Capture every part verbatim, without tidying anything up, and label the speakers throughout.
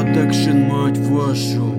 Speaker 1: продакшн, мать вашу.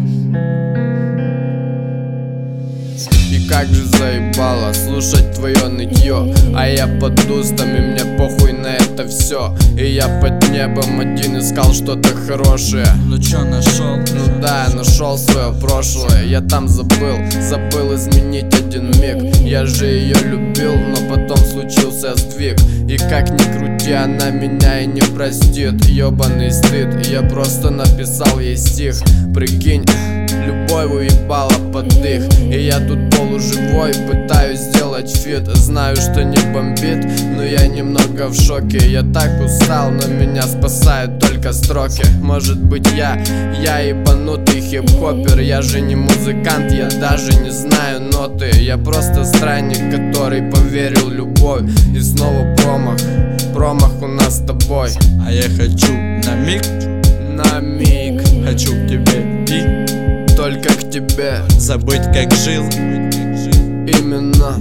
Speaker 2: И как же заебало слушать твое нытье, а я под устами, мне похуй на это все. И я под небом один искал что-то хорошее.
Speaker 3: Ну чё нашел?
Speaker 2: Ну да, я нашел свое прошлое. Я там забыл, забыл изменить один миг. Я же ее любил, но потом случился сдвиг. И как ни крути, она меня и не простит. Ёбаный стыд, я просто написал ей стих. Прикинь, любовь уебала под дых. И я тут полуживой, пытаюсь сделать фит. Знаю, что не бомбит, но я немного в шоке. Я так устал, но меня спасают только строки. Может быть я, я ебанутый хип-хоппер. Я же не музыкант, я даже не знаю ноты. Я просто странник, который поверил в любовь. И снова промах, промах у нас с тобой.
Speaker 3: А я хочу на миг,
Speaker 2: на миг,
Speaker 3: хочу к тебе и
Speaker 2: только к тебе
Speaker 3: забыть, как жил.
Speaker 2: Именно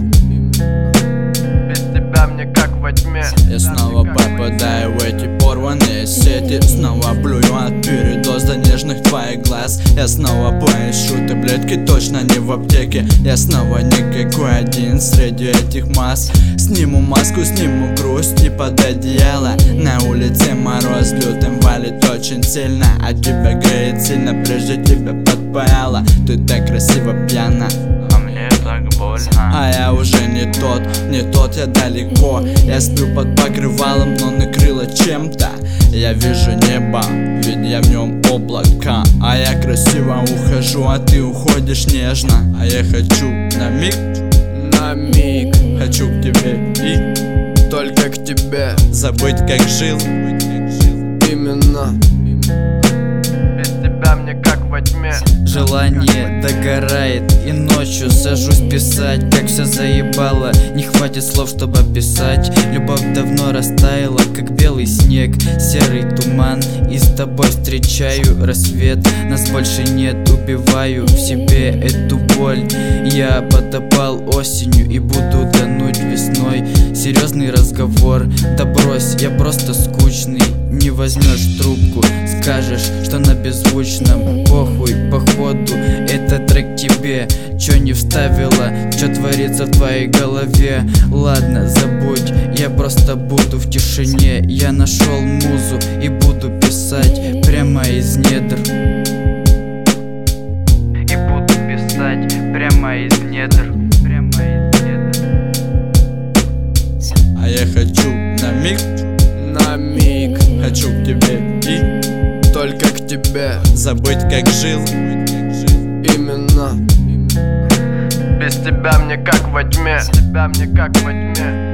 Speaker 2: без тебя мне как во тьме.
Speaker 3: Я снова попадаю в эти порванные сети. Снова плюю от передоза нежных твоих глаз. Я снова поищу таблетки, точно не в аптеке. Я снова никакой один среди этих масс. Сниму маску, сниму грусть и под одеяло. На улице мороз лютым валит очень сильно. А тебя греет сильно, прежде тебя подпаяло. Ты так красиво пьяна,
Speaker 4: а мне так больно.
Speaker 3: а я уже не тот, не тот, я далеко. Я сплю под покрывалом, но накрыло чем-то. Я вижу небо, ведь я в нем облака. А я красиво ухожу, а ты уходишь нежно. А я хочу на миг,
Speaker 2: на миг,
Speaker 3: хочу к тебе и
Speaker 2: только к тебе
Speaker 3: забыть, как жил.
Speaker 2: Именно без тебя мне как во тьме.
Speaker 1: Желание догорает, и ночью сажусь писать. Как все заебало, не хватит слов, чтобы описать. Любовь давно растаяла, как белый снег, серый туман. И с тобой встречаю рассвет. Нас больше нет, убиваю в себе эту боль. Я потопал осенью и буду тонуть весной. Серьезный разговор, да брось, я просто скучный. Не возьмешь трубку, скажешь, что на беззвучном. Похуй, походу, это трек тебе. Чё не вставила, чё творится в твоей голове? Ладно, забудь, я просто буду в тишине. Я нашел музу и буду писать прямо из недр. И буду писать прямо из недр. Прямо из недр.
Speaker 3: А я хочу на миг,
Speaker 2: на миг,
Speaker 3: хочу к тебе и
Speaker 2: только к тебе
Speaker 3: забыть, как жил.
Speaker 2: Именно без тебя мне как во тьме. Без тебя мне как во тьме.